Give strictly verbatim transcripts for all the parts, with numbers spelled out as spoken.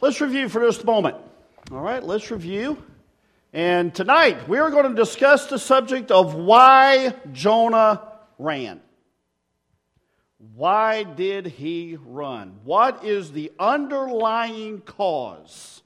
Let's review for just a moment. All right, let's review. And tonight, we are going to discuss the subject of why Jonah ran. Why did he run? What is the underlying cause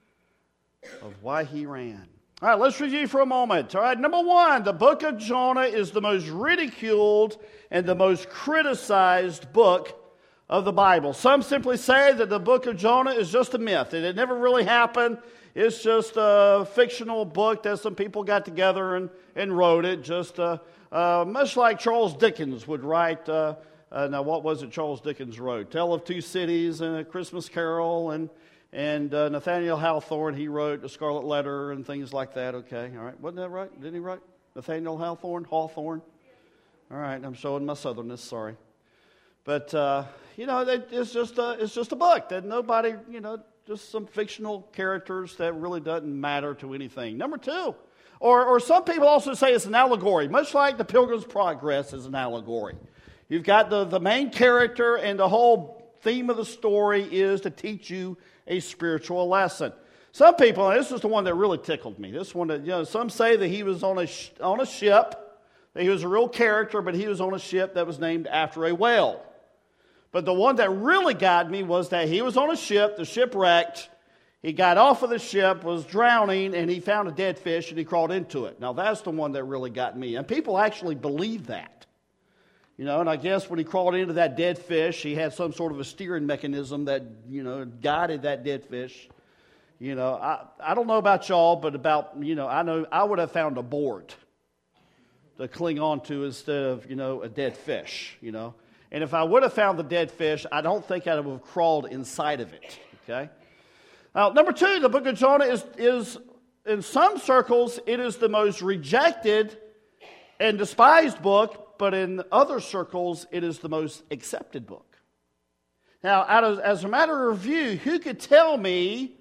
of why he ran? All right, let's review for a moment. All right, number one, the book of Jonah is the most ridiculed and the most criticized book of the Bible. Some simply say that the book of Jonah is just a myth, and it never really happened. It's just a fictional book that some people got together and, and wrote it, just uh, uh, much like Charles Dickens would write. Uh, uh, now, what was it Charles Dickens wrote? Tale of Two Cities and A Christmas Carol, and and uh, Nathaniel Hawthorne, he wrote The Scarlet Letter and things like that. Okay, all right. Wasn't that right? Didn't he write Nathaniel Hawthorne? Hawthorne? All right, I'm showing my southernness, sorry. But, uh, you know, it's just, a, it's just a book that nobody, you know, just some fictional characters that really doesn't matter to anything. Number two, or, or some people also say it's an allegory, much like the Pilgrim's Progress is an allegory. You've got the, the main character, and the whole theme of the story is to teach you a spiritual lesson. Some people, and this is the one that really tickled me. This one, that, you know, some say that he was on a sh- on a ship, that he was a real character, but he was on a ship that was named after a whale. But the one that really got me was that he was on a ship, the ship wrecked, he got off of the ship, was drowning, and he found a dead fish, and he crawled into it. Now, that's the one that really got me. And people actually believe that. You know, and I guess when he crawled into that dead fish, he had some sort of a steering mechanism that, you know, guided that dead fish. You know, I, I don't know about y'all, but about, you know, I know I would have found a board to cling on to instead of, you know, a dead fish, you know. And if I would have found the dead fish, I don't think I would have crawled inside of it, okay? Now, number two, the book of Jonah is, is, in some circles, it is the most rejected and despised book, but in other circles, it is the most accepted book. Now, out of, as a matter of review, who could tell me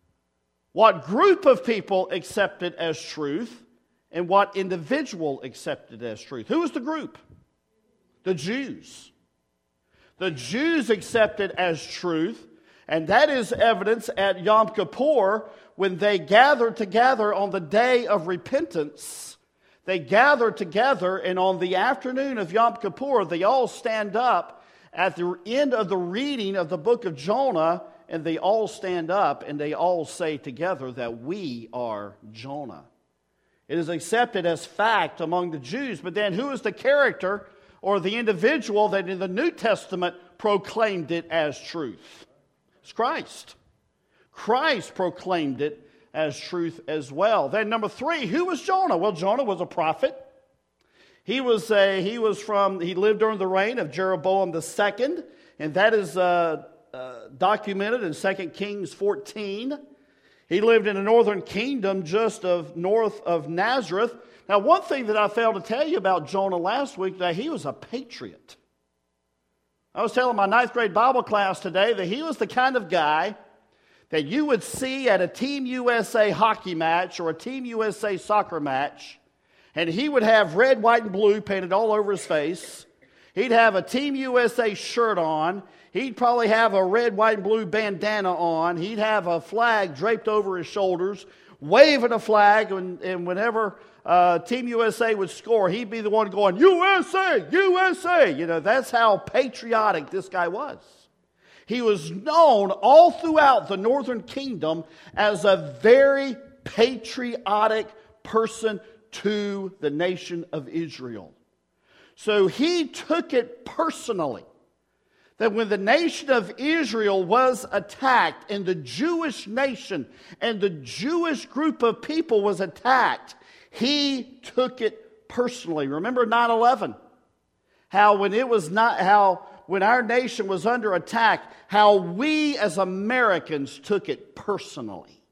what group of people accept it as truth and what individual accepted as truth? Who was the group? The Jews. The Jews accepted as truth, and that is evidence at Yom Kippur when they gathered together on the day of repentance. They gathered together, and on the afternoon of Yom Kippur, they all stand up at the end of the reading of the book of Jonah, and they all stand up and they all say together that we are Jonah. It is accepted as fact among the Jews, but then who is the character or the individual that in the New Testament proclaimed it as truth? It's Christ. Christ proclaimed it as truth as well. Then number three, who was Jonah? Well, Jonah was a prophet. He was a, he was from, he lived during the reign of Jeroboam the second, and that is uh, uh, documented in Second Kings fourteen. He lived in the northern kingdom just of north of Nazareth. Now, one thing that I failed to tell you about Jonah last week, that he was a patriot. I was telling my ninth grade Bible class today that he was the kind of guy that you would see at a Team U S A hockey match or a Team U S A soccer match, and he would have red, white, and blue painted all over his face. He'd have a Team U S A shirt on. He'd probably have a red, white, and blue bandana on. He'd have a flag draped over his shoulders, waving a flag, and, and whenever uh, Team U S A would score, he'd be the one going, U S A, U S A. You know, that's how patriotic this guy was. He was known all throughout the northern kingdom as a very patriotic person to the nation of Israel. So he took it personally that when the nation of Israel was attacked and the Jewish nation and the Jewish group of people was attacked, he took it personally. Remember nine eleven? How when it was not, how when our nation was under attack, how we as Americans took it personally.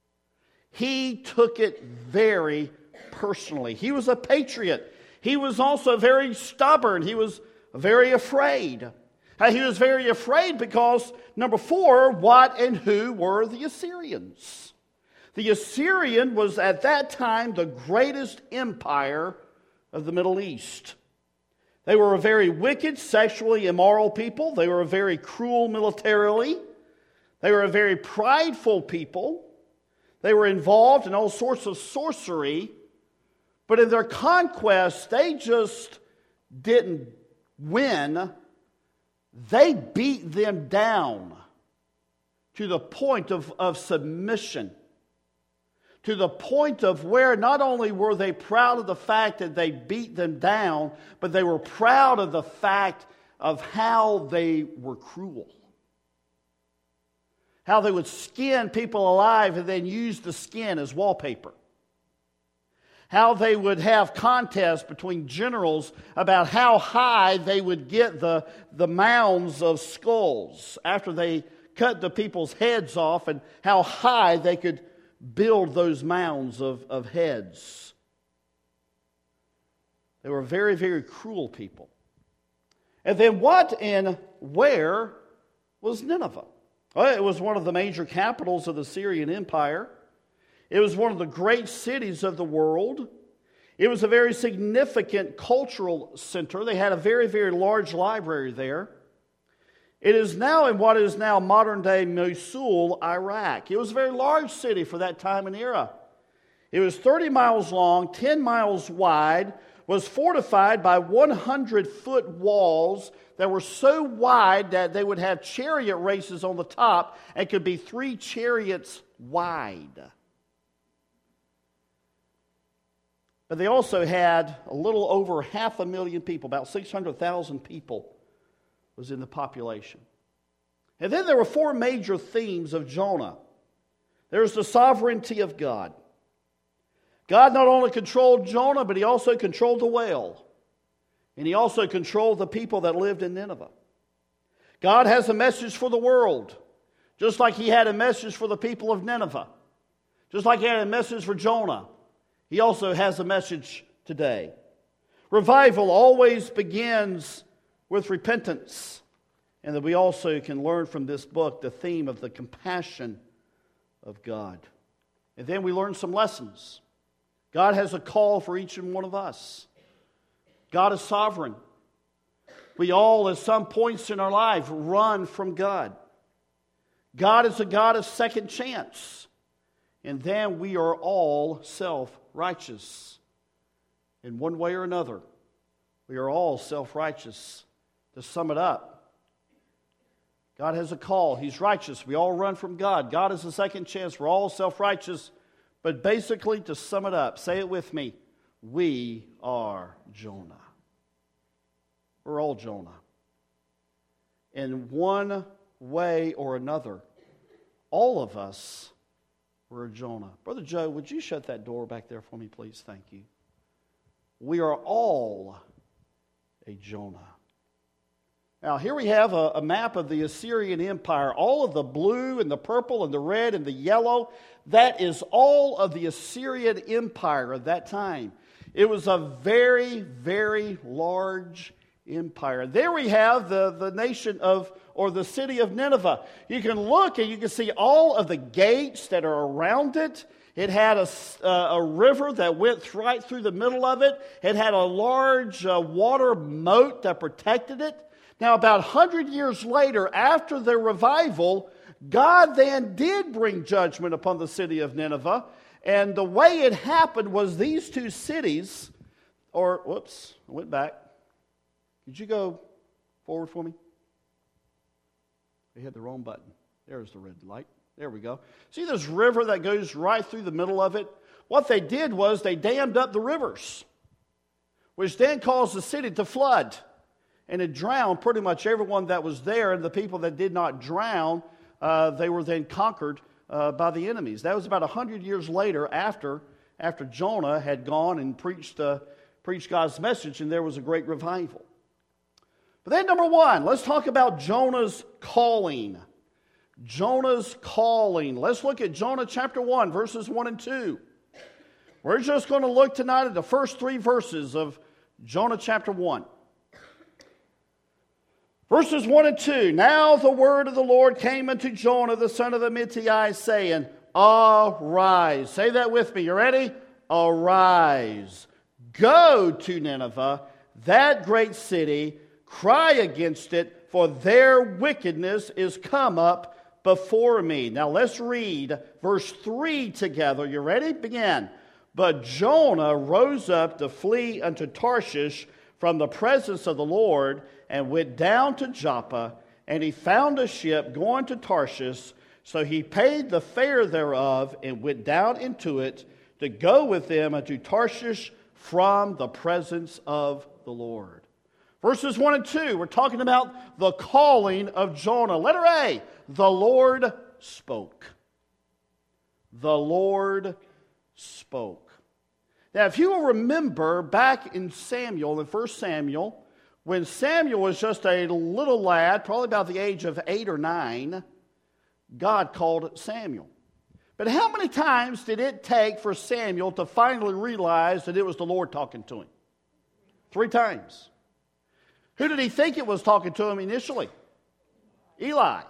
He took it very personally. He was a patriot. He was also very stubborn. He was very afraid. He was very afraid because, number four, what and who were the Assyrians? The Assyrian was at that time the greatest empire of the Middle East. They were a very wicked, sexually immoral people. They were very cruel militarily. They were a very prideful people. They were involved in all sorts of sorcery. But in their conquest, they just didn't win. They beat them down to the point of, of submission. To the point of where not only were they proud of the fact that they beat them down, but they were proud of the fact of how they were cruel. How they would skin people alive and then use the skin as wallpaper. How they would have contests between generals about how high they would get the, the mounds of skulls after they cut the people's heads off, and how high they could build those mounds of, of heads. They were very, very cruel people. And then what and where was Nineveh? Well, it was one of the major capitals of the Syrian Empire. It was one of the great cities of the world. It was a very significant cultural center. They had a very, very large library there. It is now in what is now modern-day Mosul, Iraq. It was a very large city for that time and era. It was thirty miles long, ten miles wide, was fortified by one hundred foot walls that were so wide that they would have chariot races on the top and could be three chariots wide. But they also had a little over half a million people, about six hundred thousand people was in the population. And then there were four major themes of Jonah. There's the sovereignty of God. God not only controlled Jonah, but he also controlled the whale. And he also controlled the people that lived in Nineveh. God has a message for the world, just like he had a message for the people of Nineveh. Just like he had a message for Jonah, he also has a message today. Revival always begins with repentance. And that we also can learn from this book the theme of the compassion of God. And then we learn some lessons. God has a call for each and one of us. God is sovereign. We all, at some points in our life, run from God. God is a God of second chance. And then we are all self-righteous. In one way or another, we are all self-righteous. To sum it up, God has a call. He's righteous. We all run from God. God is a second chance. We're all self-righteous. But basically, to sum it up, say it with me, we are Jonah. We're all Jonah. In one way or another, all of us were Jonah. Brother Joe, would you shut that door back there for me, please? Thank you. We are all a Jonah. Now, here we have a, a map of the Assyrian Empire. All of the blue and the purple and the red and the yellow, that is all of the Assyrian Empire of that time. It was a very, very large empire. There we have the, the nation of, or the city of Nineveh. You can look and you can see all of the gates that are around it. It had a, uh, a river that went right through the middle of it. It had a large uh, water moat that protected it. Now, about one hundred years later, after the revival, God then did bring judgment upon the city of Nineveh. And the way it happened was these two cities, or, whoops, I went back. Could you go forward for me? I hit the wrong button. There's the red light. There we go. See this river that goes right through the middle of it? What they did was they dammed up the rivers, which then caused the city to flood. And it drowned pretty much everyone that was there, and the people that did not drown, uh, they were then conquered uh, by the enemies. That was about one hundred years later after, after Jonah had gone and preached, uh, preached God's message, and there was a great revival. But then number one, let's talk about Jonah's calling. Jonah's calling. Let's look at Jonah chapter one, verses one and two. We're just going to look tonight at the first three verses of Jonah chapter one. Verses one and two, now the word of the Lord came unto Jonah, the son of Amittai, saying, Arise. Say that with me. You ready? Arise. Go to Nineveh, that great city, cry against it, for their wickedness is come up before me. Now let's read verse three together. You ready? Begin. But Jonah rose up to flee unto Tarshish from the presence of the Lord, and went down to Joppa, and he found a ship going to Tarshish. So he paid the fare thereof, and went down into it to go with them unto Tarshish from the presence of the Lord. Verses one and two, we're talking about the calling of Jonah. Letter A, the Lord spoke. The Lord spoke. Now, if you will remember back in Samuel, in First Samuel, when Samuel was just a little lad, probably about the age of eight or nine, God called Samuel. But how many times did it take for Samuel to finally realize that it was the Lord talking to him? Three times. Who did he think it was talking to him initially? Eli.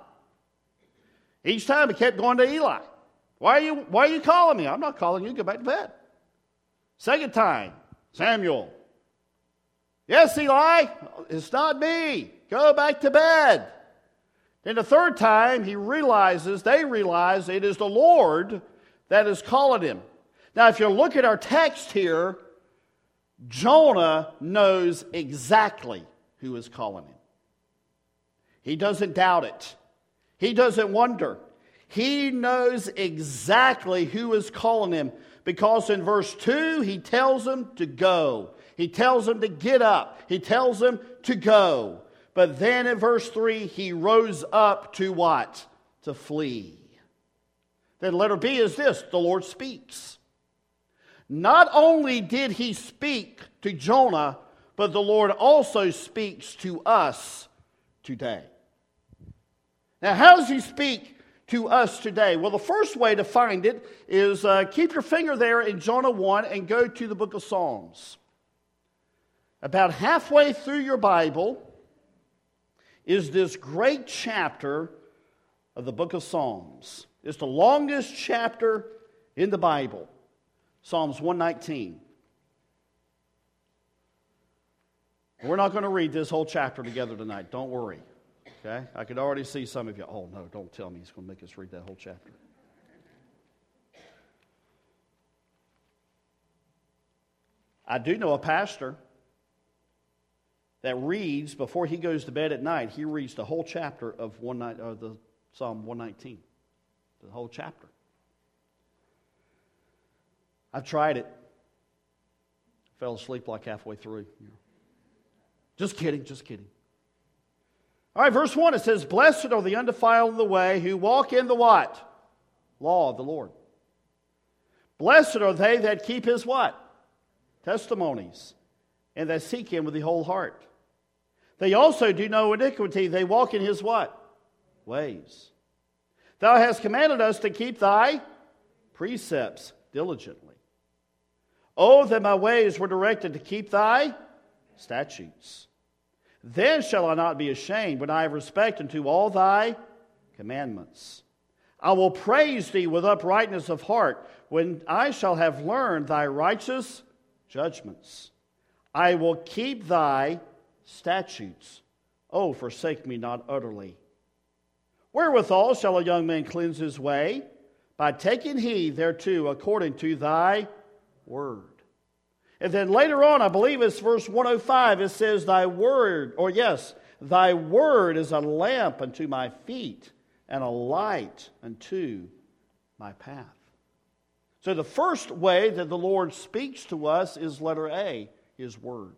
Each time he kept going to Eli. Why are you, why are you calling me? I'm not calling you. Go back to bed. Second time, Samuel. Yes, Eli, it's not me. Go back to bed. Then the third time, he realizes, they realize it is the Lord that is calling him. Now, if you look at our text here, Jonah knows exactly who is calling him. He doesn't doubt it. He doesn't wonder. He knows exactly who is calling him, because in verse two, he tells him to go. He tells him to get up. He tells him to go. But then in verse three, he rose up to what? To flee. Then letter B is this: the Lord speaks. Not only did he speak to Jonah, but the Lord also speaks to us today. Now, how does he speak to us today? Well, the first way to find it is uh, keep your finger there in Jonah one and go to the book of Psalms. About halfway through your Bible is this great chapter of the book of Psalms. It's the longest chapter in the Bible, Psalms one nineteen. We're not going to read this whole chapter together tonight. Don't worry. Okay? I could already see some of you. Oh, no, don't tell me he's going to make us read that whole chapter. I do know a pastor that reads, before he goes to bed at night, he reads the whole chapter of one night, uh, the Psalm one nineteen. The whole chapter. I've tried it. Fell asleep like halfway through. Just kidding, just kidding. All right, verse one, it says, blessed are the undefiled in the way, who walk in the what? Law of the Lord. Blessed are they that keep his what? Testimonies, and that seek him with the whole heart. They also do no iniquity. They walk in his what? Ways. Thou hast commanded us to keep thy precepts diligently. Oh, that my ways were directed to keep thy statutes. Then shall I not be ashamed when I have respect unto all thy commandments. I will praise thee with uprightness of heart when I shall have learned thy righteous judgments. I will keep thy statutes. Oh, forsake me not utterly. Wherewithal shall a young man cleanse his way? By taking heed thereto according to thy word. And then later on, I believe it's verse one oh five, it says, thy word, or yes, thy word is a lamp unto my feet and a light unto my path. So the first way that the Lord speaks to us is letter A, his word.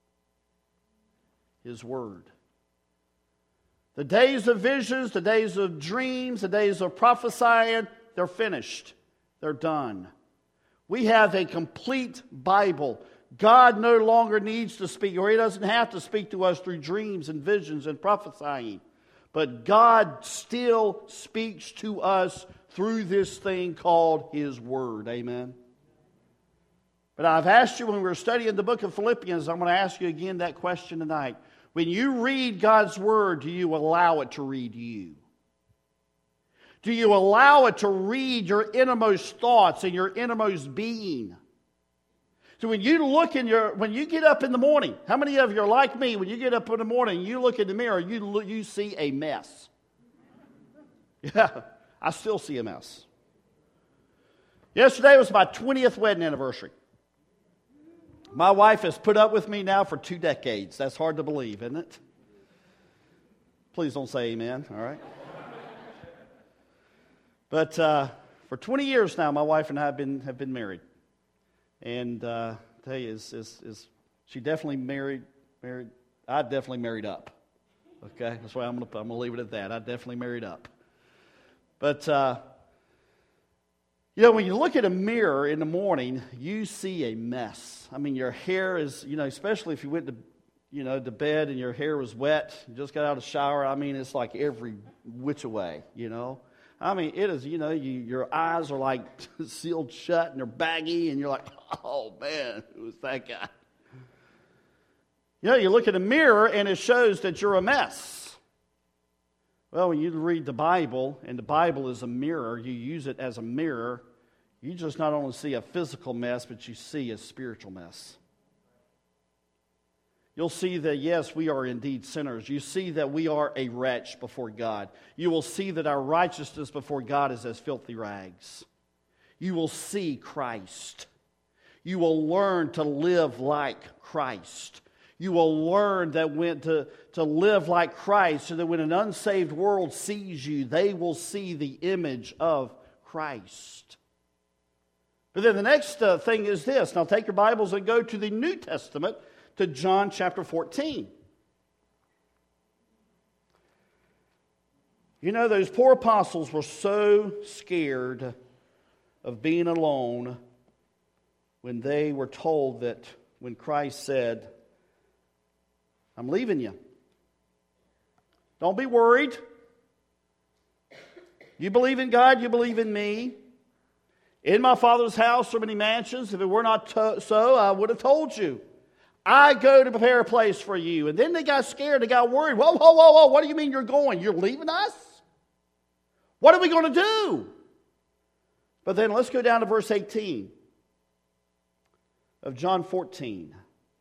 His word. The days of visions, the days of dreams, the days of prophesying, they're finished. They're done. We have a complete Bible. God no longer needs to speak, or he doesn't have to speak to us through dreams and visions and prophesying. But God still speaks to us through this thing called his word. Amen. But I've asked you when we were studying the book of Philippians, I'm going to ask you again that question tonight. When you read God's word, do you allow it to read you? Do you allow it to read your innermost thoughts and your innermost being? So when you look in your, when you get up in the morning, how many of you are like me? When you get up in the morning, you look in the mirror, you look, you see a mess. Yeah, I still see a mess. Yesterday was my twentieth wedding anniversary. My wife has put up with me now for two decades. That's hard to believe, isn't it? Please don't say amen, all right? But uh, for twenty years now, my wife and I have been have been married. And uh, I tell you, is, is, is she definitely married, married, I definitely married up. Okay, that's why I'm going to I'm gonna leave it at that. I definitely married up. But, uh, you know, when you look at a mirror in the morning, you see a mess. I mean, your hair is, you know, especially if you went to, you know, to bed and your hair was wet, you just got out of the shower, I mean, it's like every which way, you know. I mean, it is, you know, you, your eyes are like sealed shut and they're baggy and you're like, oh, man, who's that guy? You know, you look at a mirror and it shows that you're a mess. Well, when you read the Bible, and the Bible is a mirror, you use it as a mirror, you just not only see a physical mess, but you see a spiritual mess. You'll see that, yes, we are indeed sinners. You see that we are a wretch before God. You will see that our righteousness before God is as filthy rags. You will see Christ. You will learn to live like Christ. You will learn that when to, to live like Christ, so that when an unsaved world sees you, they will see the image of Christ. But then the next uh, thing is this. Now take your Bibles and go to the New Testament, to John chapter fourteen. You know, those poor apostles were so scared of being alone when they were told that when Christ said, I'm leaving you. Don't be worried. You believe in God, you believe in me. In my Father's house are many mansions. If it were not to- so, I would have told you. I go to prepare a place for you. And then they got scared. They got worried. Whoa, whoa, whoa, whoa. What do you mean you're going? You're leaving us? What are we going to do? But then let's go down to verse eighteen of John fourteen.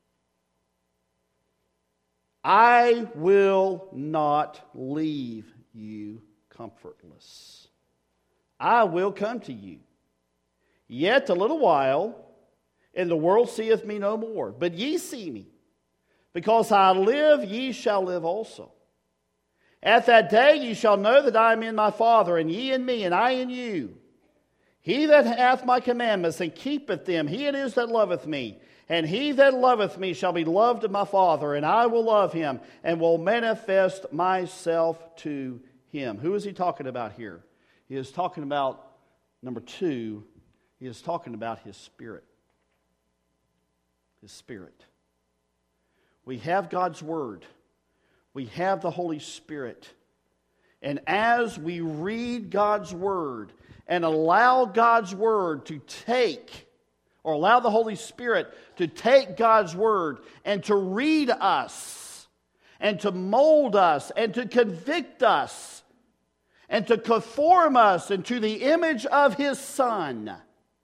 I will not leave you comfortless. I will come to you. Yet a little while, and the world seeth me no more. But ye see me. Because I live, ye shall live also. At that day ye shall know that I am in my Father, and ye in me, and I in you. He that hath my commandments and keepeth them, he it is that loveth me. And he that loveth me shall be loved of my Father, and I will love him, and will manifest myself to him. Who is he talking about here? He is talking about, number two, he is talking about his Spirit. His Spirit. We have God's Word. We have the Holy Spirit. And as we read God's Word and allow God's Word to take, or allow the Holy Spirit to take God's Word and to read us, and to mold us, and to convict us, and to conform us into the image of His Son.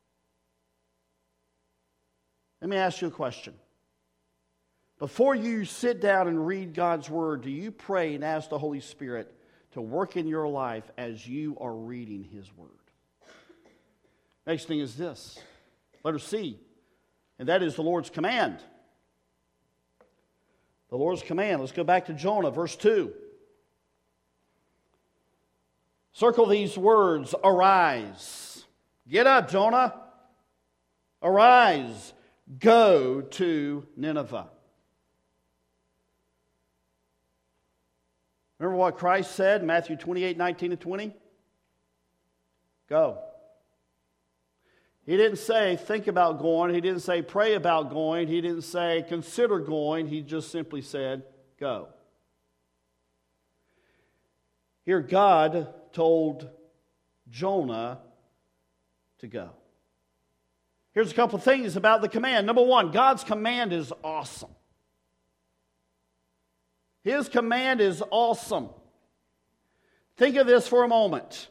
Let me ask you a question. Before you sit down and read God's Word, do you pray and ask the Holy Spirit to work in your life as you are reading His Word? Next thing is this. Letter C. And that is the Lord's command. The Lord's command. Let's go back to Jonah, verse two. Circle these words. Arise. Get up, Jonah. Arise. Go to Nineveh. Remember what Christ said in Matthew twenty-eight, nineteen and twenty? Go. He didn't say think about going. He didn't say pray about going. He didn't say consider going. He just simply said go. Here God told Jonah to go. Here's a couple of things about the command. Number one, God's command is awesome. His command is awesome. Think of this for a moment.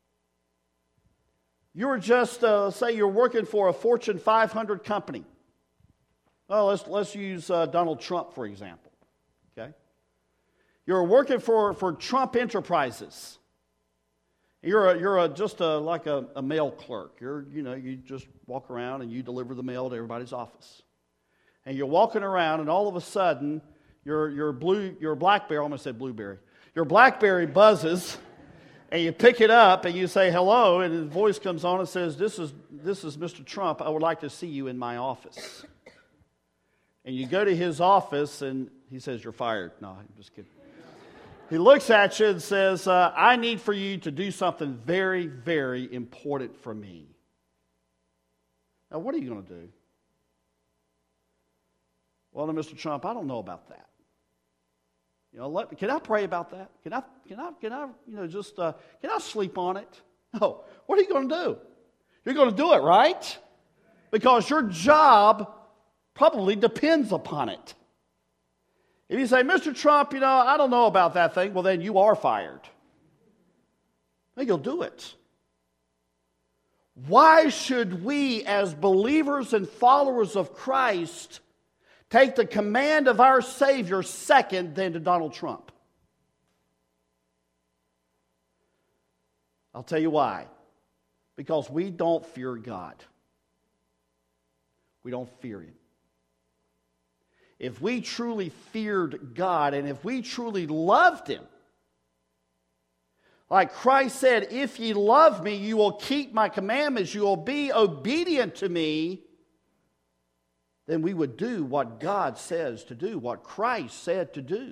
You're just, uh, say you're working for a Fortune five hundred company. Well, let's, let's use uh, Donald Trump, for example. Okay? You're working for, for Trump Enterprises. You're a, you're a, just a, like a, a mail clerk. You're, you know, you just walk around and you deliver the mail to everybody's office. And you're walking around, and all of a sudden, your your blue your BlackBerry, I almost said blueberry. Your BlackBerry buzzes, and you pick it up and you say hello, and his voice comes on and says, "This is this is Mister Trump. I would like to see you in my office." And you go to his office, and he says, "You're fired." No, I'm just kidding. He looks at you and says, uh, "I need for you to do something very, very important for me." Now, what are you going to do? Well, now, Mister Trump, I don't know about that. You know, let, can I pray about that? Can I, can I, can I, you know, just, uh, can I sleep on it? No. What are you going to do? You're going to do it, right? Because your job probably depends upon it. If you say, "Mister Trump, you know, I don't know about that thing," well, then you are fired. Then you'll do it. Why should we, as believers and followers of Christ, take the command of our Savior second than to Donald Trump? I'll tell you why. Because we don't fear God. We don't fear Him. If we truly feared God, and if we truly loved Him, like Christ said, "If ye love me, you will keep my commandments, you will be obedient to me," then we would do what God says to do, what Christ said to do.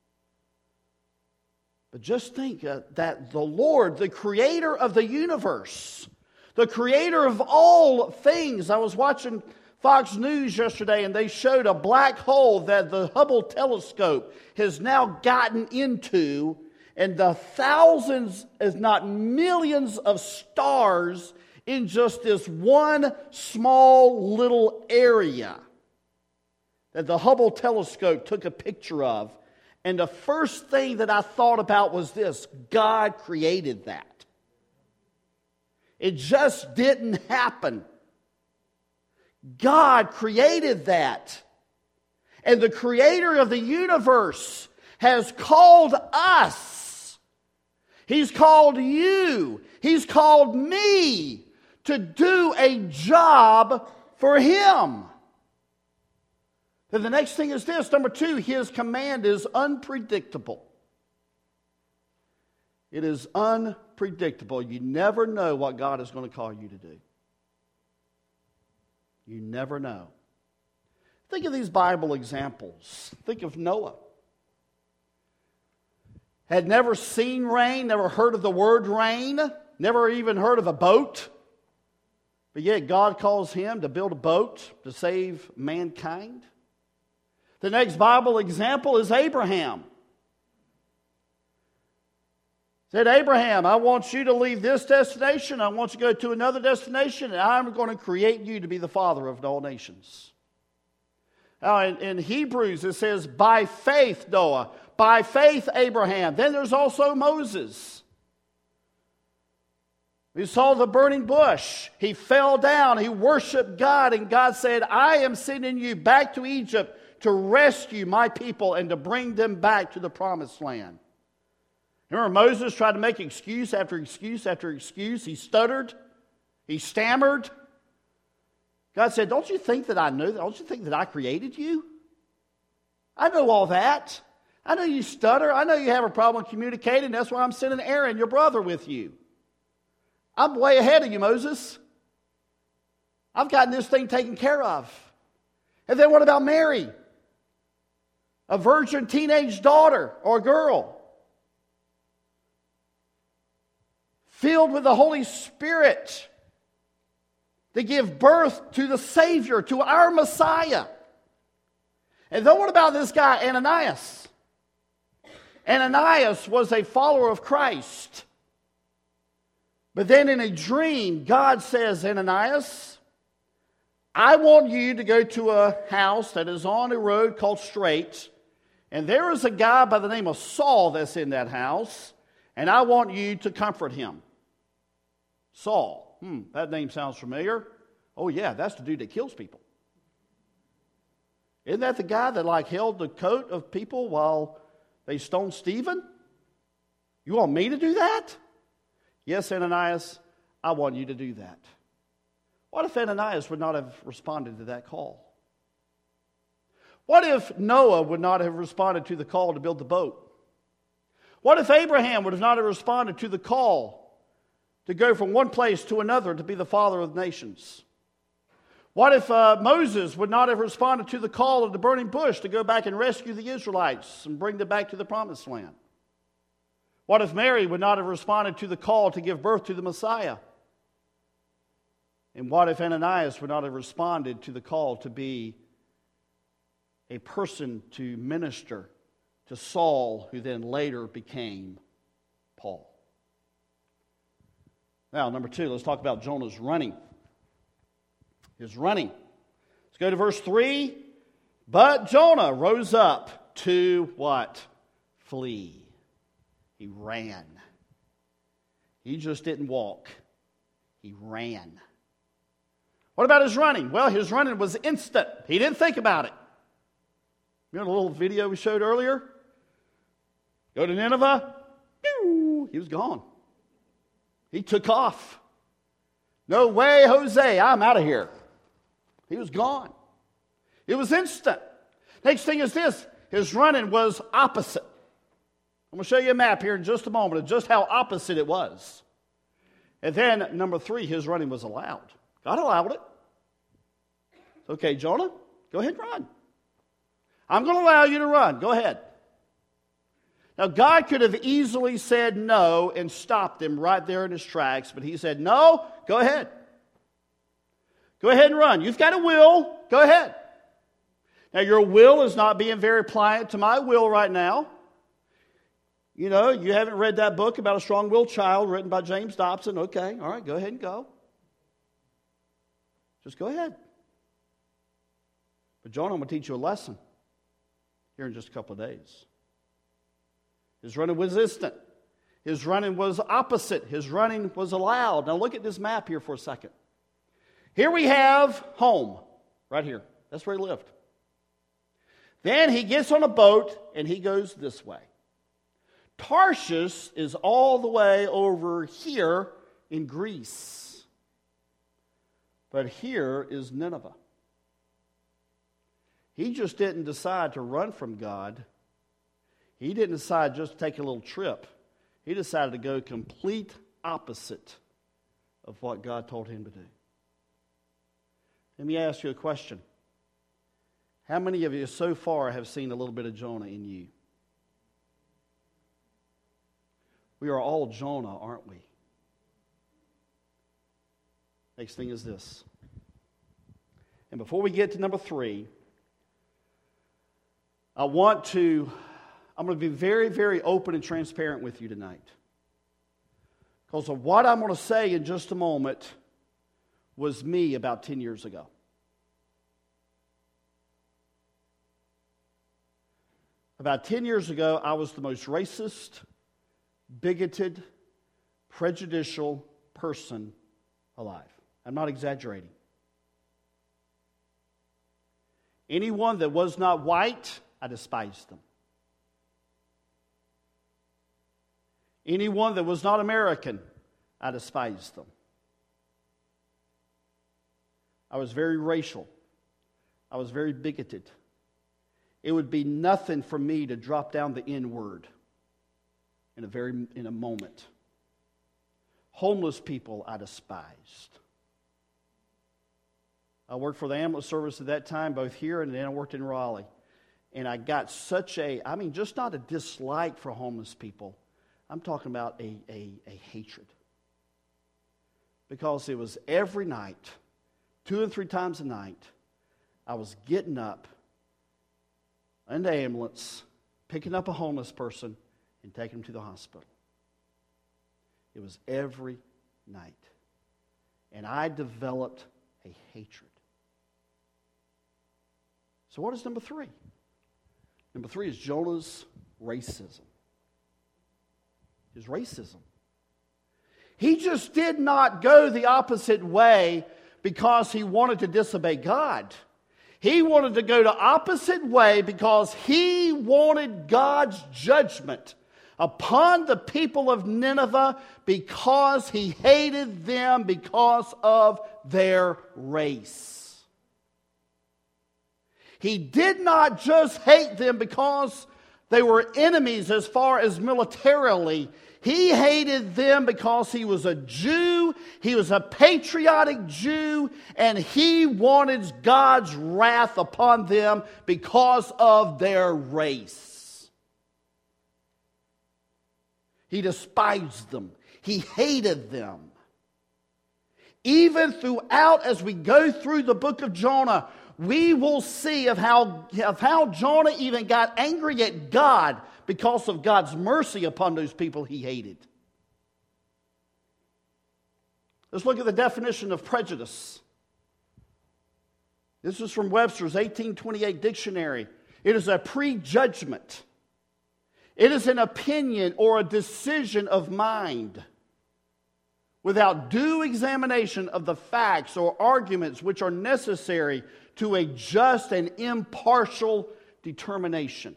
But just think uh, that the Lord, the creator of the universe, the creator of all things, I was watching Fox News yesterday, and they showed a black hole that the Hubble telescope has now gotten into, and the thousands, if not millions, of stars in just this one small little area that the Hubble telescope took a picture of. And the first thing that I thought about was this: God created that. It just didn't happen. God created that. And the creator of the universe has called us. He's called you. He's called me to do a job for Him. Then the next thing is this. Number two, His command is unpredictable. It is unpredictable. You never know what God is going to call you to do. You never know. Think of these Bible examples. Think of Noah. Had never seen rain, never heard of the word rain, never even heard of a boat. But yet God calls him to build a boat to save mankind. The next Bible example is Abraham. Said, "Abraham, I want you to leave this destination. I want you to go to another destination, and I'm going to create you to be the father of all nations." Now, in, in Hebrews, it says, "By faith, Noah. By faith, Abraham." Then there's also Moses. We saw the burning bush. He fell down. He worshiped God, and God said, "I am sending you back to Egypt to rescue my people and to bring them back to the promised land." Remember, Moses tried to make excuse after excuse after excuse. He stuttered. He stammered. God said, "Don't you think that I know that? Don't you think that I created you? I know all that. I know you stutter. I know you have a problem communicating. That's why I'm sending Aaron, your brother, with you. I'm way ahead of you, Moses. I've gotten this thing taken care of." And then what about Mary? A virgin teenage daughter or girl, filled with the Holy Spirit, to give birth to the Savior, to our Messiah. And then what about this guy, Ananias? Ananias was a follower of Christ. But then in a dream, God says, "Ananias, I want you to go to a house that is on a road called Straight, and there is a guy by the name of Saul that's in that house, and I want you to comfort him." Saul. Hmm, that name sounds familiar. Oh yeah, that's the dude that kills people. Isn't that the guy that like held the coat of people while they stoned Stephen? You want me to do that? Yes, Ananias, I want you to do that. What if Ananias would not have responded to that call? What if Noah would not have responded to the call to build the boat? What if Abraham would have not have responded to the call to go from one place to another to be the father of nations? What if uh, Moses would not have responded to the call of the burning bush to go back and rescue the Israelites and bring them back to the promised land? What if Mary would not have responded to the call to give birth to the Messiah? And what if Ananias would not have responded to the call to be a person to minister to Saul, who then later became Paul? Now, number two, let's talk about Jonah's running. His running. Let's go to verse three. But Jonah rose up to what? Flee. He ran. He just didn't walk. He ran. What about his running? Well, his running was instant. He didn't think about it. You know the little video we showed earlier? Go to Nineveh. Pew, he was gone. He took off. No way, Jose, I'm out of here. He was gone. It was instant. Next thing is this. His running was opposite. I'm going to show you a map here in just a moment of just how opposite it was. And then, number three, his running was allowed. God allowed it. Okay, Jonah, go ahead and run. I'm going to allow you to run. Go ahead. Now, God could have easily said no and stopped him right there in his tracks, but he said, no, go ahead. Go ahead and run. You've got a will. Go ahead. Now, your will is not being very pliant to my will right now. You know, you haven't read that book about a strong-willed child written by James Dobson. Okay, all right, go ahead and go. Just go ahead. But Jonah, I'm going to teach you a lesson here in just a couple of days. His running was instant. His running was opposite. His running was allowed. Now look at this map here for a second. Here we have home, right here. That's where he lived. Then he gets on a boat and he goes this way. Tarshish is all the way over here in Greece. But here is Nineveh. He just didn't decide to run from God. He didn't decide just to take a little trip. He decided to go complete opposite of what God told him to do. Let me ask you a question. How many of you so far have seen a little bit of Jonah in you? We are all Jonah, aren't we? Next thing is this. And before we get to number three, I want to, I'm going to be very, very open and transparent with you tonight. Because of what I'm going to say in just a moment was me about ten years ago. About ten years ago, I was the most racist, bigoted, prejudicial person alive. I'm not exaggerating. Anyone that was not white, I despised them. Anyone that was not American, I despised them. I was very racial. I was very bigoted. It would be nothing for me to drop down the N word in a very in a moment. Homeless people I despised. I worked for the ambulance service at that time, both here and then I worked in Raleigh. And I got such a, I mean, just not a dislike for homeless people. I'm talking about a, a, a hatred. Because it was every night, two and three times a night, I was getting up in the ambulance, picking up a homeless person, and taking them to the hospital. It was every night. And I developed a hatred. So what is number three? Number three is Jonah's racism. His racism. He just did not go the opposite way because he wanted to disobey God. He wanted to go the opposite way because he wanted God's judgment upon the people of Nineveh because he hated them because of their race. He did not just hate them because they were enemies as far as militarily. He hated them because he was a Jew, he was a patriotic Jew, and he wanted God's wrath upon them because of their race. He despised them. He hated them. Even throughout, as we go through the book of Jonah, we will see of how, of how Jonah even got angry at God because of God's mercy upon those people he hated. Let's look at the definition of prejudice. This is from Webster's eighteen twenty-eight dictionary. It is a prejudgment. It is an opinion or a decision of mind without due examination of the facts or arguments which are necessary to a just and impartial determination.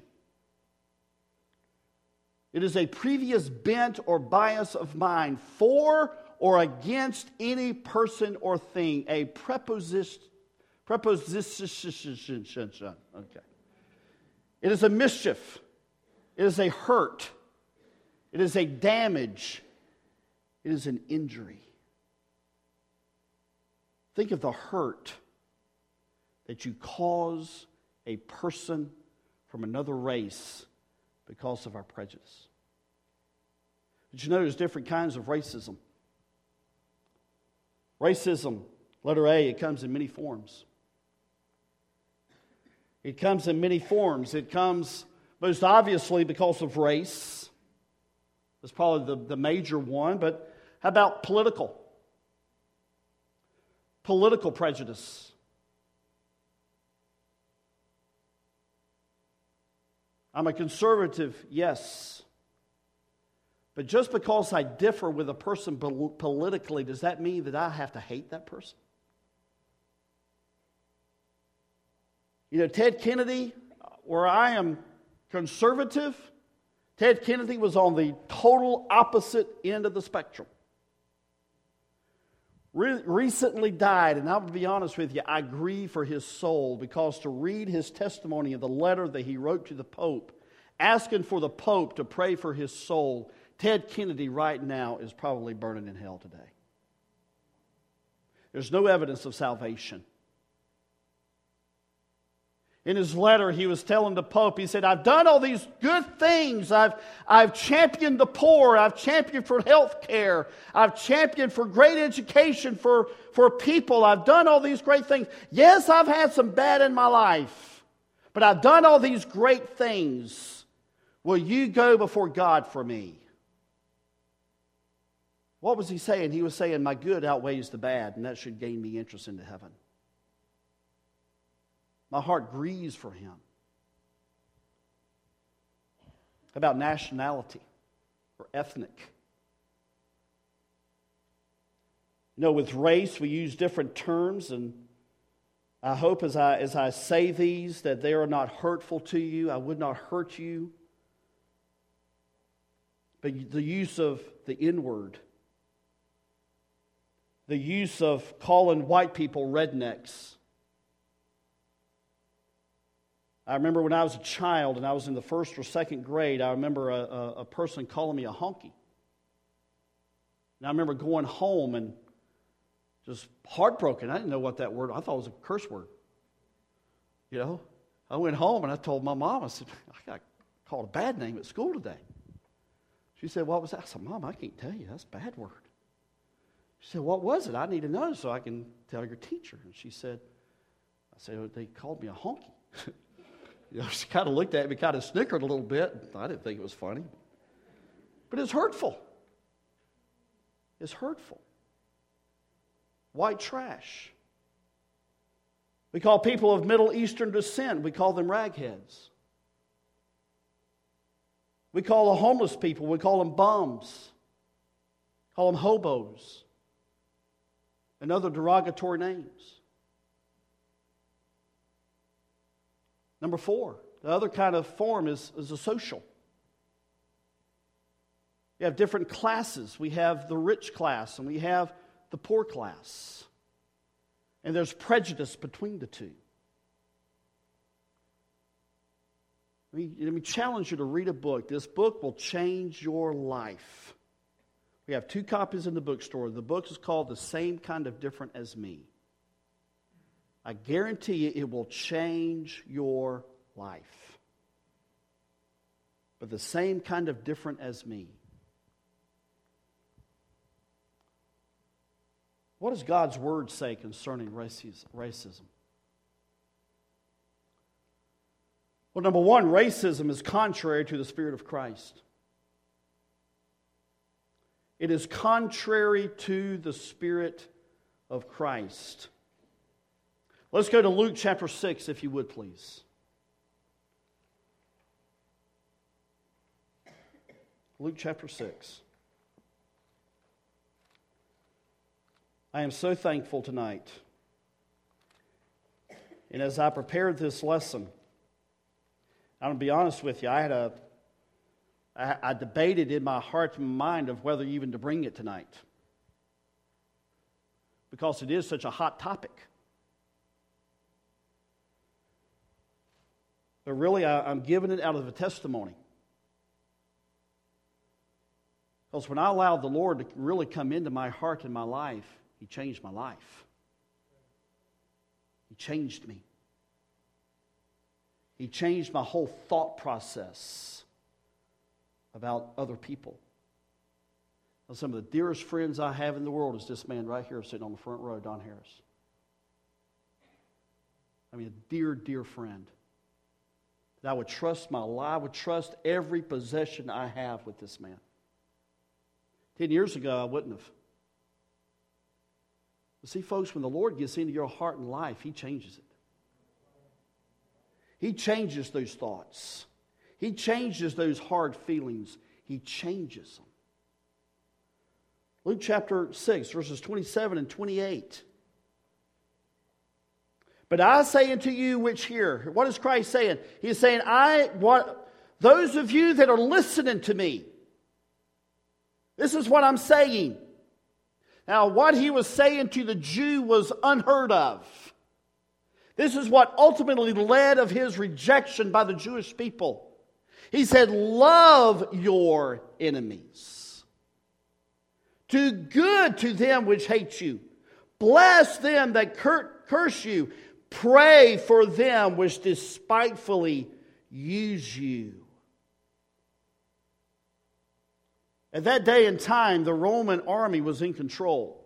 It is a previous bent or bias of mind for or against any person or thing. A preposition. Preposition. Okay. It is a mischief. It is a hurt. It is a damage. It is an injury. Think of the hurt that you cause a person from another race because of our prejudice. Did you know there's different kinds of racism? Racism, letter A, it comes in many forms. It comes in many forms. It comes most obviously because of race. That's probably the, the major one, but how about political? Political prejudice. I'm a conservative, yes. But just because I differ with a person politically, does that mean that I have to hate that person? You know, Ted Kennedy, where I am conservative, Ted Kennedy was on the total opposite end of the spectrum. Re- recently died, and I'll be honest with you, I grieve for his soul, because to read his testimony in the letter that he wrote to the Pope, asking for the Pope to pray for his soul, Ted Kennedy right now is probably burning in hell today. There's no evidence of salvation. In his letter, he was telling the Pope, he said, I've done all these good things. I've, I've championed the poor. I've championed for health care. I've championed for great education for, for people. I've done all these great things. Yes, I've had some bad in my life, but I've done all these great things. Will you go before God for me? What was he saying? He was saying, my good outweighs the bad, and that should gain me entrance into heaven. My heart grieves for him. About nationality or ethnic. You know, with race, we use different terms, and I hope as I, as I say these that they are not hurtful to you. I would not hurt you. But the use of the N-word, the use of calling white people rednecks. I remember when I was a child and I was in the first or second grade, I remember a, a, a person calling me a honky. And I remember going home and just heartbroken. I didn't know what that word, I thought it was a curse word. You know, I went home and I told my mom, I said, I got called a bad name at school today. She said, what was that? I said, Mom, I can't tell you. That's a bad word. She said, what was it? I need to know so I can tell your teacher. And she said, I said, oh, they called me a honky. You know, she kind of looked at me, kind of snickered a little bit. I didn't think it was funny. But it's hurtful. It's hurtful. White trash. We call people of Middle Eastern descent, we call them ragheads. We call the homeless people, we call them bums. Call them hobos. And other derogatory names. Number four, the other kind of form is, is a social. We have different classes. We have the rich class and we have the poor class. And there's prejudice between the two. Let me, let me challenge you to read a book. This book will change your life. We have two copies in the bookstore. The book is called The Same Kind of Different as Me. I guarantee you it will change your life. But The Same Kind of Different as Me. What does God's Word say concerning racism? Well, number one, racism is contrary to the Spirit of Christ. It is contrary to the Spirit of Christ. Let's go to Luke chapter six, if you would, please. Luke chapter six. I am so thankful tonight. And as I prepared this lesson, I'm going to be honest with you, I had a, I, I debated in my heart and mind of whether even to bring it tonight. Because it is such a hot topic. But really, I, I'm giving it out of a testimony. Because when I allowed the Lord to really come into my heart and my life, He changed my life. He changed me. He changed my whole thought process about other people. Now, some of the dearest friends I have in the world is this man right here sitting on the front row, Don Harris. I mean, a dear, dear friend. That I would trust my life, I would trust every possession I have with this man. Ten years ago, I wouldn't have. But see, folks, when the Lord gets into your heart and life, He changes it. He changes those thoughts. He changes those hard feelings. He changes them. Luke chapter six, verses twenty-seven and twenty-eight. But I say unto you which hear. What is Christ saying? He's saying, I what those of you that are listening to me. This is what I'm saying. Now, what He was saying to the Jew was unheard of. This is what ultimately led of His rejection by the Jewish people. He said, love your enemies. Do good to them which hate you. Bless them that curse you. Pray for them which despitefully use you. At that day and time, the Roman army was in control.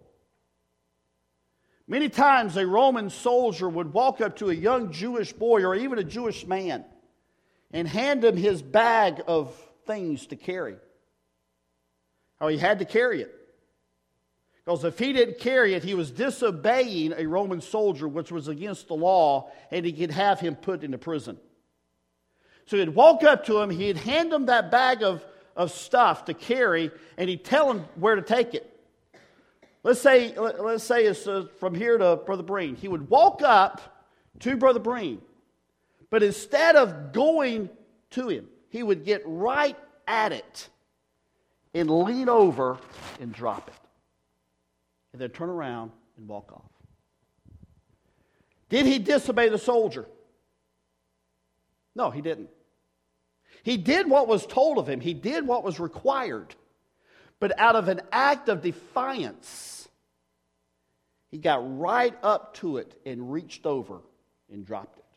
Many times a Roman soldier would walk up to a young Jewish boy or even a Jewish man and hand him his bag of things to carry. Oh, he had to carry it. Because if he didn't carry it, he was disobeying a Roman soldier, which was against the law, and he could have him put into prison. So he'd walk up to him, he'd hand him that bag of, of stuff to carry, and he'd tell him where to take it. Let's say, let's say it's uh, from here to Brother Breen. He would walk up to Brother Breen, but instead of going to him, he would get right at it and lean over and drop it. And then turn around and walk off. Did he disobey the soldier? No, he didn't. He did what was told of him. He did what was required. But out of an act of defiance, he got right up to it and reached over and dropped it.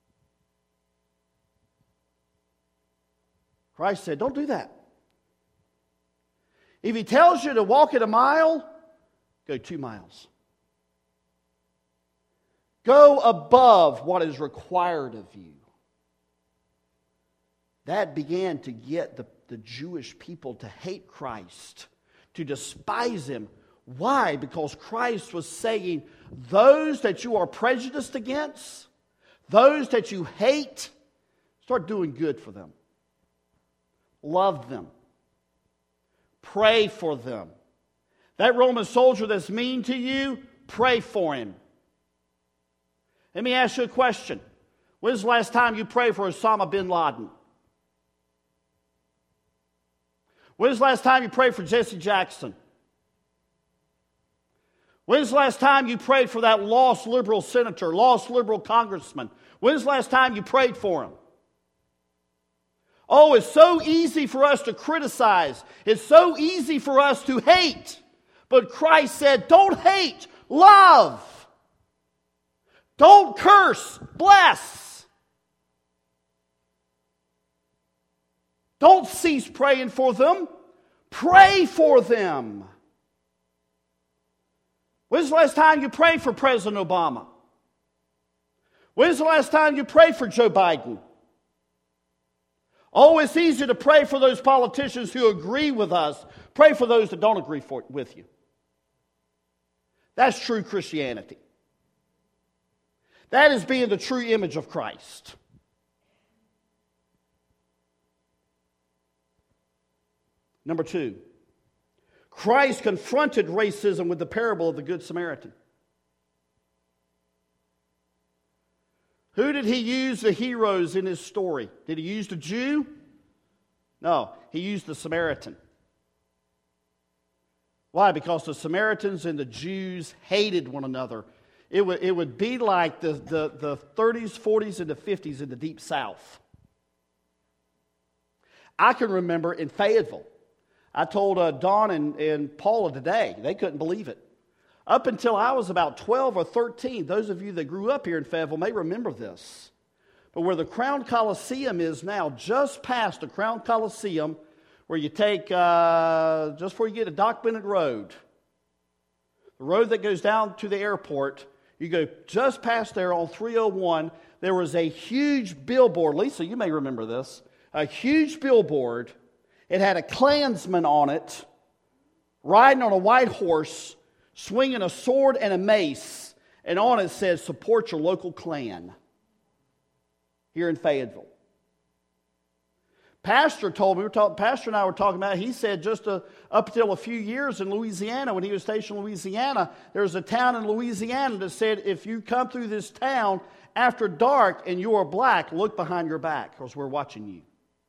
Christ said, don't do that. If He tells you to walk it a mile, go two miles. Go above what is required of you. That began to get the, the Jewish people to hate Christ, to despise Him. Why? Because Christ was saying, those that you are prejudiced against, those that you hate, start doing good for them. Love them. Pray for them. That Roman soldier that's mean to you, pray for him. Let me ask you a question. When's the last time you prayed for Osama bin Laden? When's the last time you prayed for Jesse Jackson? When's the last time you prayed for that lost liberal senator, lost liberal congressman? When's the last time you prayed for him? Oh, it's so easy for us to criticize. It's so easy for us to hate. But Christ said, don't hate, love. Don't curse, bless. Don't cease praying for them. Pray for them. When's the last time you prayed for President Obama? When's the last time you prayed for Joe Biden? Oh, it's easy to pray for those politicians who agree with us. Pray for those that don't agree for, with you. That's true Christianity. That is being the true image of Christ. Number two, Christ confronted racism with the parable of the Good Samaritan. Who did he use the heroes in his story? Did he use the Jew? No, he used the Samaritan. Why? Because the Samaritans and the Jews hated one another. It would, it would be like the, the, the thirties, forties, and the fifties in the Deep South. I can remember in Fayetteville, I told uh, Don and, and Paula today, they couldn't believe it. Up until I was about twelve or thirteen, those of you that grew up here in Fayetteville may remember this. But where the Crown Coliseum is now, just past the Crown Coliseum, where you take, uh, just before you get to Doc Bennett Road, the road that goes down to the airport, you go just past there on three oh one, there was a huge billboard. Lisa, you may remember this. A huge billboard. It had a Klansman on it, riding on a white horse, swinging a sword and a mace, and on it says, support your local Klan here in Fayetteville. Pastor told me, we were talking, Pastor and I were talking about, he said just a, up until a few years in Louisiana, when he was stationed in Louisiana, there was a town in Louisiana that said, if you come through this town after dark and you are black, look behind your back because we're watching you.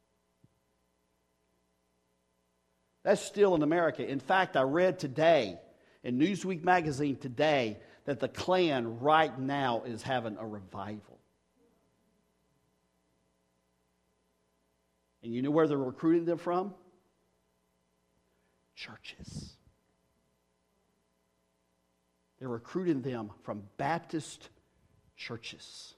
That's still in America. In fact, I read today, in Newsweek magazine today, that the Klan right now is having a revival. And you know where they're recruiting them from? Churches. They're recruiting them from Baptist churches.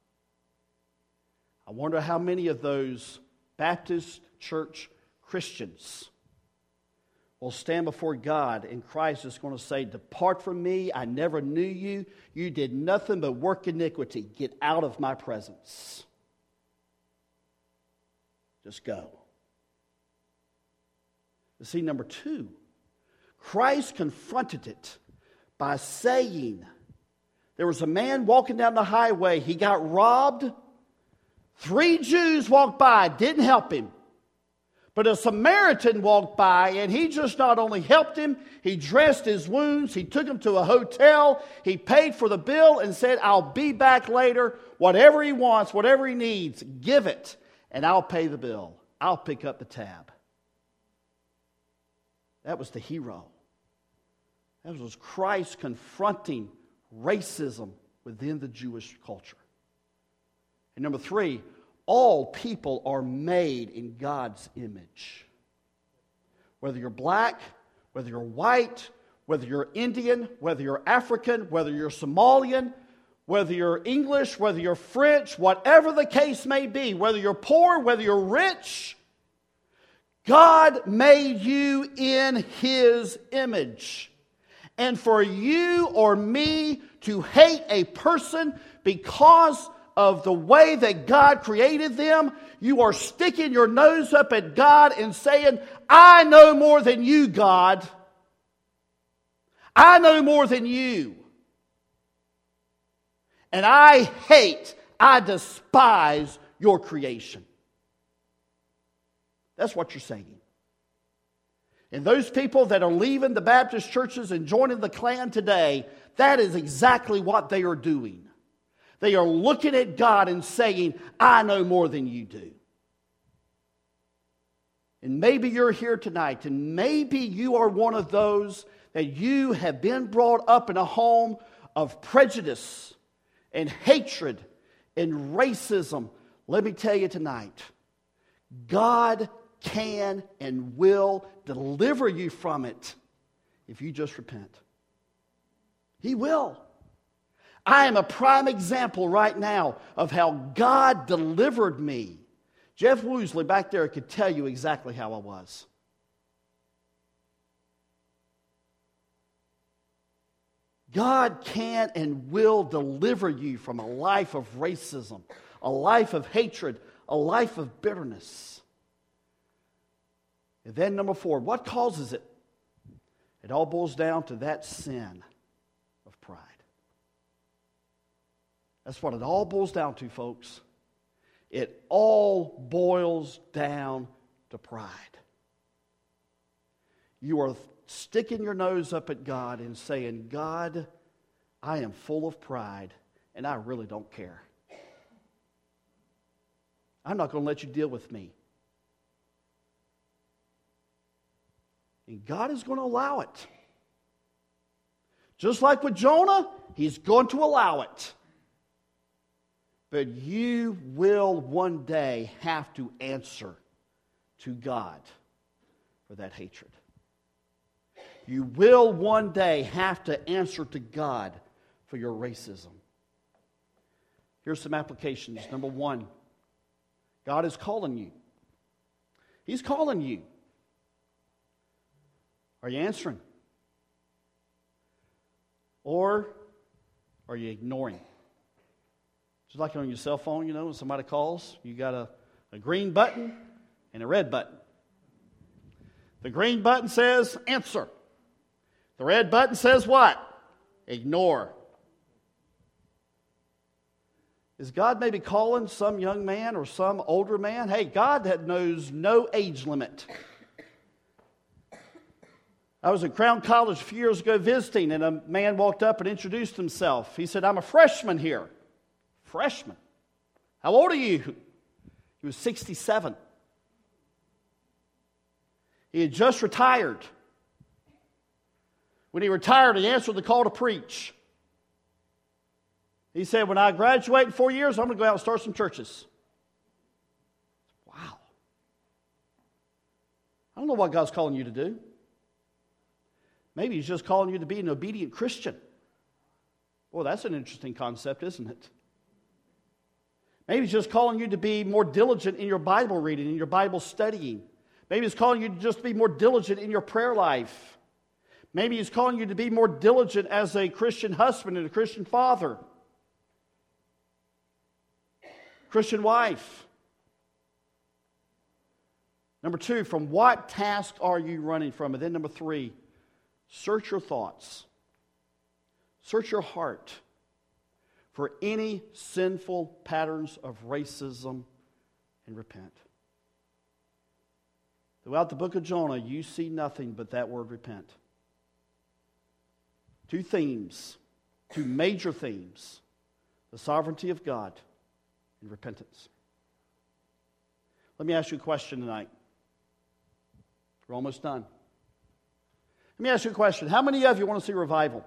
I wonder how many of those Baptist church Christians will stand before God, and Christ is going to say, depart from me, I never knew you. You did nothing but work iniquity. Get out of my presence. Just go. You see, number two, Christ confronted it by saying, there was a man walking down the highway. He got robbed. Three Jews walked by, didn't help him. But a Samaritan walked by, and he just not only helped him, he dressed his wounds, he took him to a hotel, he paid for the bill and said, I'll be back later. Whatever he wants, whatever he needs, give it, and I'll pay the bill. I'll pick up the tab. That was the hero. That was Christ confronting racism within the Jewish culture. And number three, all people are made in God's image. Whether you're black, whether you're white, whether you're Indian, whether you're African, whether you're Somalian, whether you're English, whether you're French, whatever the case may be, whether you're poor, whether you're rich, God made you in His image. And for you or me to hate a person because of the way that God created them, you are sticking your nose up at God and saying, I know more than you, God. I know more than you. And I hate, I despise your creation. That's what you're saying. And those people that are leaving the Baptist churches and joining the Klan today, that is exactly what they are doing. They are looking at God and saying, I know more than you do. And maybe you're here tonight, and maybe you are one of those that you have been brought up in a home of prejudice and hatred and racism. Let me tell you tonight, God can and will deliver you from it if you just repent. He will. I am a prime example right now of how God delivered me. Jeff Woosley back there could tell you exactly how I was. God can and will deliver you from a life of racism, a life of hatred, a life of bitterness. And then number four, what causes it? It all boils down to that sin of pride. That's what it all boils down to, folks. It all boils down to pride. You are sticking your nose up at God and saying, God, I am full of pride and I really don't care. I'm not going to let you deal with me. And God is going to allow it. Just like with Jonah, He's going to allow it. But you will one day have to answer to God for that hatred. You will one day have to answer to God for your racism. Here's some applications. Number one, God is calling you. He's calling you. Are you answering? Or are you ignoring? Just like on your cell phone, you know, when somebody calls, you got a, a green button and a red button. The green button says answer. The red button says what? Ignore. Is God maybe calling some young man or some older man? Hey, God that knows no age limit. I was at Crown College a few years ago visiting, and a man walked up and introduced himself. He said, I'm a freshman here. Freshman? How old are you? He was sixty-seven. He had just retired. When he retired, he answered the call to preach. He said, when I graduate in four years, I'm going to go out and start some churches. Wow. I don't know what God's calling you to do. Maybe He's just calling you to be an obedient Christian. Well, that's an interesting concept, isn't it? Maybe He's just calling you to be more diligent in your Bible reading, in your Bible studying. Maybe He's calling you to just be more diligent in your prayer life. Maybe He's calling you to be more diligent as a Christian husband and a Christian father. Christian wife. Number two, from what task are you running from? And then number three, search your thoughts. Search your heart for any sinful patterns of racism and repent. Throughout the book of Jonah, you see nothing but that word repent. Two themes, two major themes, the sovereignty of God and repentance. Let me ask you a question tonight. We're almost done. Let me ask you a question. How many of you want to see revival?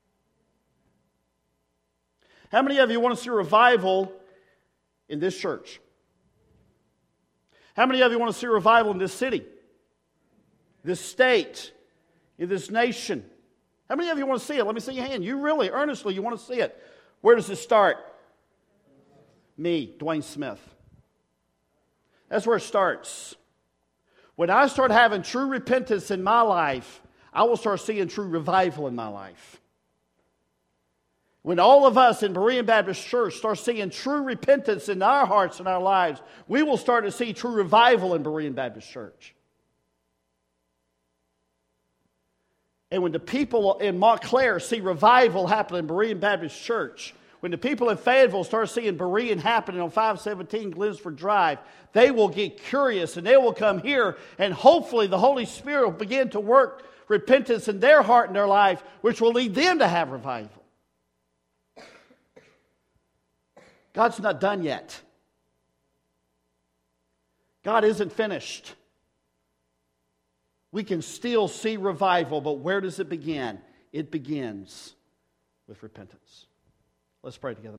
How many of you want to see revival in this church? How many of you want to see revival in this city, this state, in this nation? How many of you want to see it? Let me see your hand. You really, earnestly, you want to see it. Where does it start? Me, Dwayne Smith. That's where it starts. When I start having true repentance in my life, I will start seeing true revival in my life. When all of us in Berean Baptist Church start seeing true repentance in our hearts and our lives, we will start to see true revival in Berean Baptist Church. And when the people in Montclair see revival happen in Berean Baptist Church, when the people in Fayetteville start seeing Berean happening on five seventeen Glennsford Drive, they will get curious and they will come here, and hopefully the Holy Spirit will begin to work repentance in their heart and their life, which will lead them to have revival. God's not done yet. God isn't finished. we can still see revival, but where does it begin? It begins with repentance. Let's pray together.